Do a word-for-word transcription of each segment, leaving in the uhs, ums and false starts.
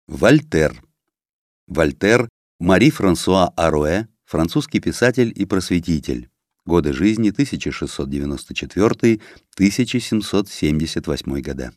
Вольтер. Вольтер Мари-Франсуа Аруэ, французский писатель и просветитель. Годы жизни тысяча шестьсот девяносто четвёртый — тысяча семьсот семьдесят восьмой года.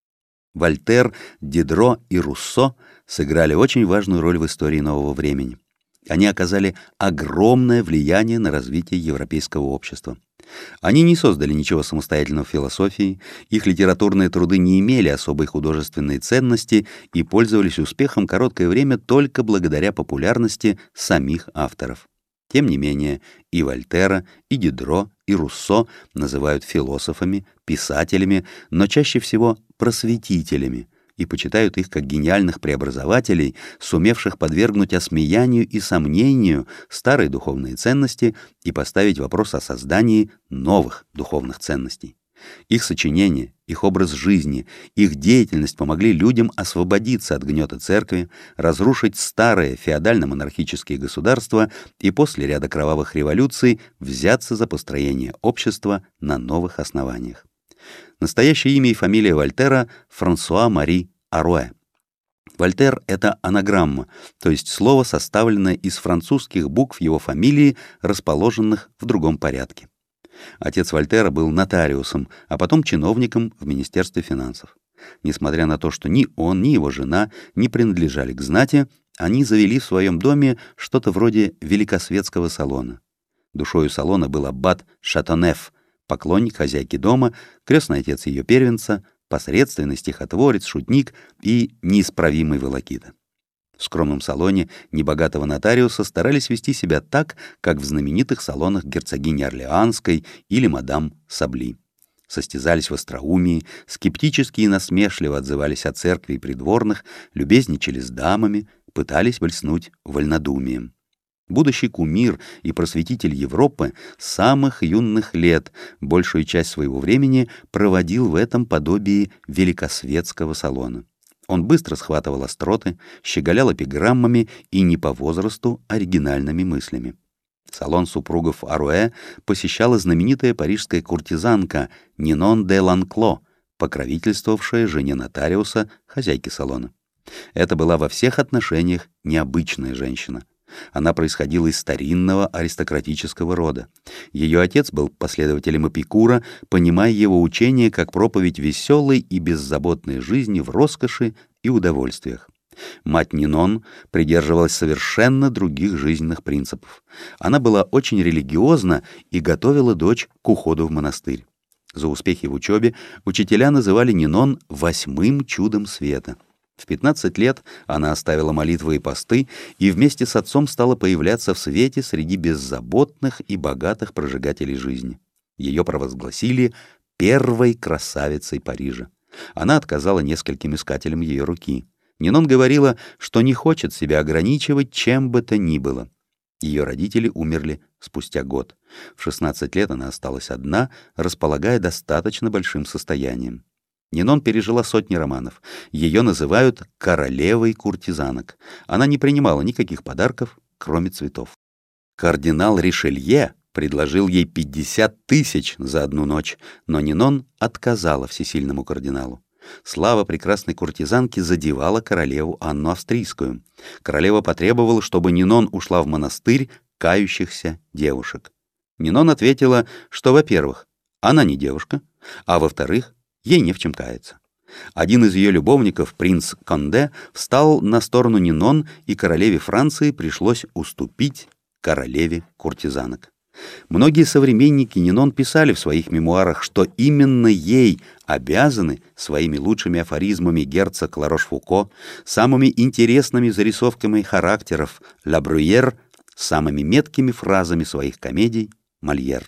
Вольтер, Дидро и Руссо сыграли очень важную роль в истории нового времени. Они оказали огромное влияние на развитие европейского общества. Они не создали ничего самостоятельного в философии, их литературные труды не имели особой художественной ценности и пользовались успехом короткое время только благодаря популярности самих авторов. Тем не менее, и Вольтера, и Дидро, и Руссо называют философами, писателями, но чаще всего просветителями, и почитают их как гениальных преобразователей, сумевших подвергнуть осмеянию и сомнению старые духовные ценности и поставить вопрос о создании новых духовных ценностей. Их сочинения, их образ жизни, их деятельность помогли людям освободиться от гнета церкви, разрушить старые феодально-монархические государства и после ряда кровавых революций взяться за построение общества на новых основаниях. Настоящее имя и фамилия Вольтера — Франсуа-Мари Аруэ. Вольтер — это анаграмма, то есть слово, составленное из французских букв его фамилии, расположенных в другом порядке. Отец Вольтера был нотариусом, а потом чиновником в Министерстве финансов. Несмотря на то, что ни он, ни его жена не принадлежали к знати, они завели в своем доме что-то вроде великосветского салона. Душою салона был аббат Шатонеф, поклонник хозяйки дома, крестный отец ее первенца, посредственный стихотворец, шутник и неисправимый волокита. В скромном салоне небогатого нотариуса старались вести себя так, как в знаменитых салонах герцогини Орлеанской или мадам Сабли. Состязались в остроумии, скептически и насмешливо отзывались о церкви и придворных, любезничали с дамами, пытались блеснуть вольнодумием. Будущий кумир и просветитель Европы с самых юных лет большую часть своего времени проводил в этом подобии великосветского салона. Он быстро схватывал остроты, щеголял эпиграммами и не по возрасту оригинальными мыслями. Салон супругов Аруэ посещала знаменитая парижская куртизанка Нинон де Ланкло, покровительствовавшая жене нотариуса, хозяйки салона. Это была во всех отношениях необычная женщина. Она происходила из старинного аристократического рода. Ее отец был последователем Эпикура, понимая его учение как проповедь веселой и беззаботной жизни в роскоши и удовольствиях. Мать Нинон придерживалась совершенно других жизненных принципов. Она была очень религиозна и готовила дочь к уходу в монастырь. За успехи в учебе учителя называли Нинон «восьмым чудом света». В пятнадцать лет она оставила молитвы и посты и вместе с отцом стала появляться в свете среди беззаботных и богатых прожигателей жизни. Ее провозгласили первой красавицей Парижа. Она отказала нескольким искателям ее руки. Нинон говорила, что не хочет себя ограничивать чем бы то ни было. Ее родители умерли спустя год. В шестнадцать лет она осталась одна, располагая достаточно большим состоянием. Нинон пережила сотни романов. Ее называют королевой куртизанок. Она не принимала никаких подарков, кроме цветов. Кардинал Ришелье предложил ей пятьдесят тысяч за одну ночь, но Нинон отказала всесильному кардиналу. Слава прекрасной куртизанки задевала королеву Анну Австрийскую. Королева потребовала, чтобы Нинон ушла в монастырь кающихся девушек. Нинон ответила, что, во-первых, она не девушка, а во-вторых, ей не в чем каяться. Один из ее любовников, принц Конде, встал на сторону Нинон, и королеве Франции пришлось уступить королеве куртизанок. Многие современники Нинон писали в своих мемуарах, что именно ей обязаны своими лучшими афоризмами герцог Ларош-Фуко, самыми интересными зарисовками характеров Ла Брюер, самыми меткими фразами своих комедий Мольер.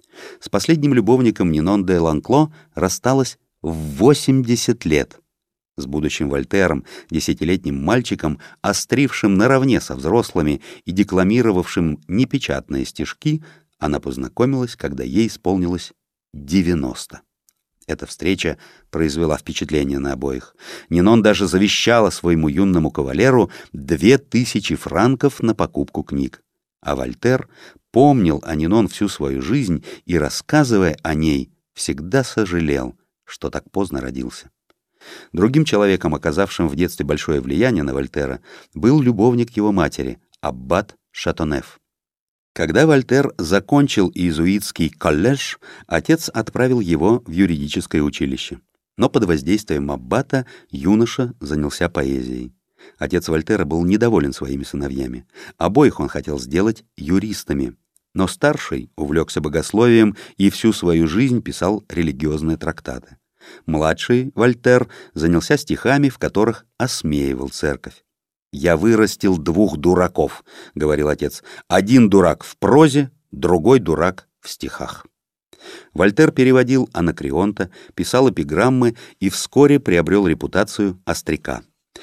С последним любовником Нинон де Ланкло рассталась в восемьдесят лет. С будущим Вольтером, десятилетним мальчиком, острившим наравне со взрослыми и декламировавшим непечатные стишки, она познакомилась, когда ей исполнилось девяносто. Эта встреча произвела впечатление на обоих. Нинон даже завещала своему юному кавалеру две тысячи франков на покупку книг. А Вольтер помнил о Нинон всю свою жизнь и, рассказывая о ней, всегда сожалел, что так поздно родился. Другим человеком, оказавшим в детстве большое влияние на Вольтера, был любовник его матери, аббат Шатонеф. Когда Вольтер закончил иезуитский колледж, отец отправил его в юридическое училище. Но под воздействием аббата юноша занялся поэзией. Отец Вольтера был недоволен своими сыновьями. Обоих он хотел сделать юристами. Но старший увлекся богословием и всю свою жизнь писал религиозные трактаты. Младший, Вольтер, занялся стихами, в которых осмеивал церковь. «Я вырастил двух дураков», — говорил отец. «Один дурак в прозе, другой дурак в стихах». Вольтер переводил Анакреонта, писал эпиграммы и вскоре приобрел репутацию остряка.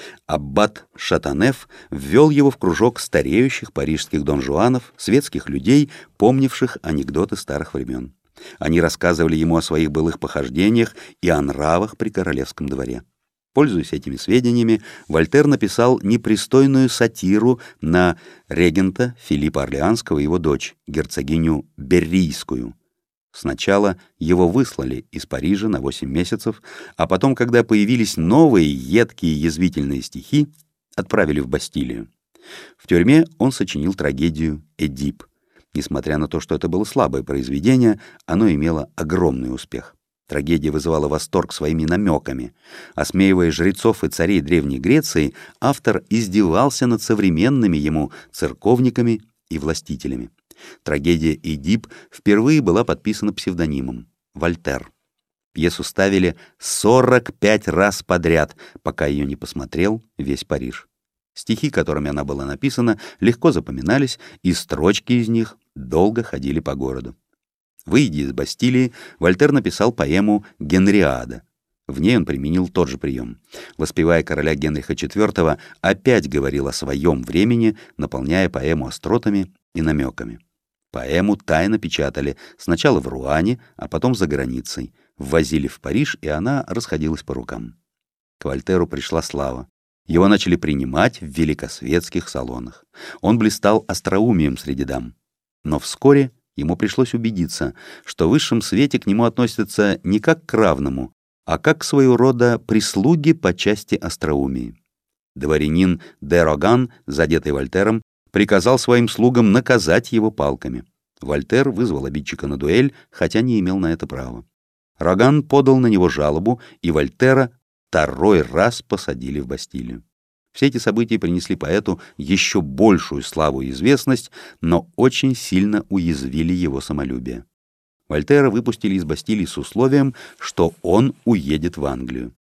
Аббат Шатонеф ввел его в кружок стареющих парижских донжуанов, светских людей, помнивших анекдоты старых времен. Они рассказывали ему о своих былых похождениях и о нравах при королевском дворе. Пользуясь этими сведениями, Вольтер написал непристойную сатиру на регента Филиппа Орлеанского и его дочь, герцогиню Беррийскую. Сначала его выслали из Парижа на восемь месяцев, а потом, когда появились новые едкие язвительные стихи, отправили в Бастилию. В тюрьме он сочинил трагедию «Эдип». Несмотря на то, что это было слабое произведение, оно имело огромный успех. Трагедия вызывала восторг своими намеками. Осмеивая жрецов и царей Древней Греции, автор издевался над современными ему церковниками и властителями. Трагедия «Эдип» впервые была подписана псевдонимом Вольтер. Пьесу ставили сорок пять раз подряд, пока ее не посмотрел весь Париж. Стихи, которыми она была написана, легко запоминались, и строчки из них долго ходили по городу. Выйдя из Бастилии, Вольтер написал поэму «Генриада». В ней он применил тот же прием. Воспевая короля Генриха четвёртого, опять говорил о своем времени, наполняя поэму остротами и намеками. Поэму тайно печатали сначала в Руане, а потом за границей, ввозили в Париж, и она расходилась по рукам. К Вольтеру пришла слава. Его начали принимать в великосветских салонах. Он блистал остроумием среди дам. Но вскоре ему пришлось убедиться, что в высшем свете к нему относятся не как к равному, а как к своего рода прислуге по части остроумия. Дворянин де Роган, задетый Вольтером, приказал своим слугам наказать его палками. Вольтер вызвал обидчика на дуэль, хотя не имел на это права. Роган подал на него жалобу, и Вольтера второй раз посадили в Бастилию. Все эти события принесли поэту еще большую славу и известность, но очень сильно уязвили его самолюбие. Вольтера выпустили из Бастилии с условием, что он уедет в Англию.